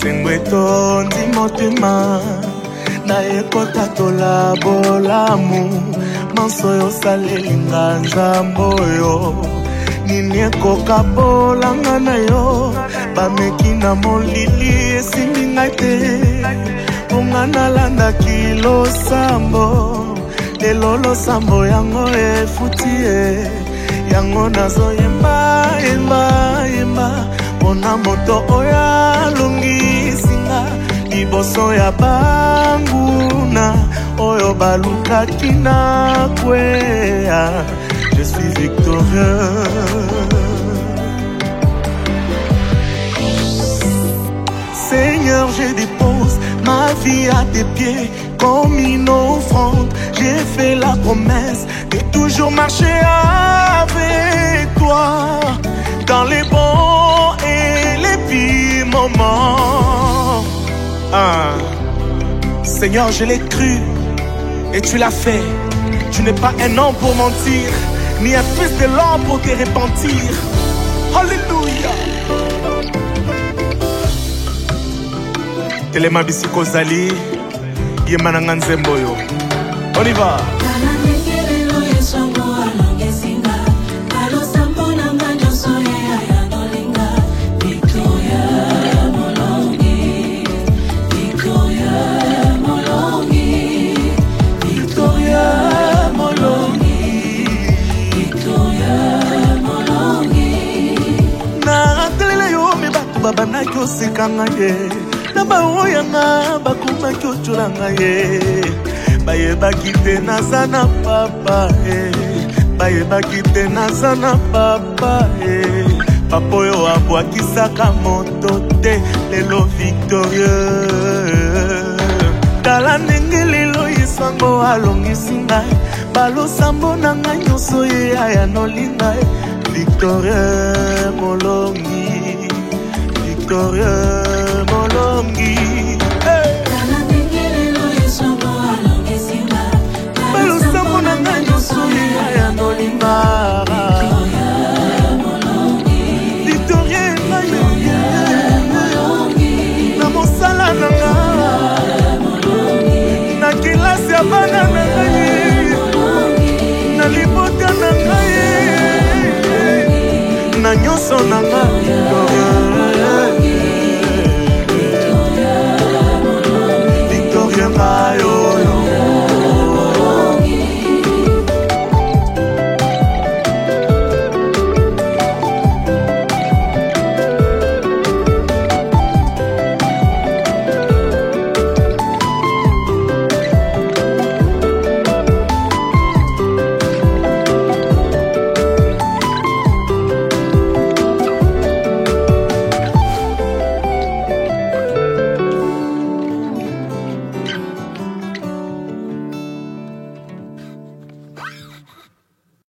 Sengweto ndi motema na ekota tola bolamu manso yo salelinga nzamboyo nini ekoka bolanga na yo bameki na molili esimbi ngai te unga nalandaki losambo lelo losambo yango efuti ye yango nazoyemba yemba yemba mpona moto oyo alongisinga liboso ya banguna oyo balukaki na kweya. Je suis victorieux. Seigneur, je dépose ma vie à tes pieds comme une offrande. J'ai fait la promesse de toujours marcher avec toi dans les bons et les pires moments. Seigneur, je l'ai cru et tu l'as fait. Tu n'es pas un homme pour mentir, ni un fils de l'homme pour te repentir. Alléluia. Telema bisiko zali, yemananga nzemboyo. On y va. Babanaki osekanga ye na baoyanga bakomaki otolanga ye bayebaki te naza na papa bayebaki te naza na papa papa oyo abwakisaka moto te lelo victorieux tala ndenge lelo yesango alongisi ngai balosambo na ngai nyonso ye aya nolinga victorieux molongi Victorieux molongi balosambo na ngai nyonso ya nolinga Victorieux ngai na mosala na nga na kelasi ya bana na ngai na libota na ngai na nyonso na ngai Victorieux Mayo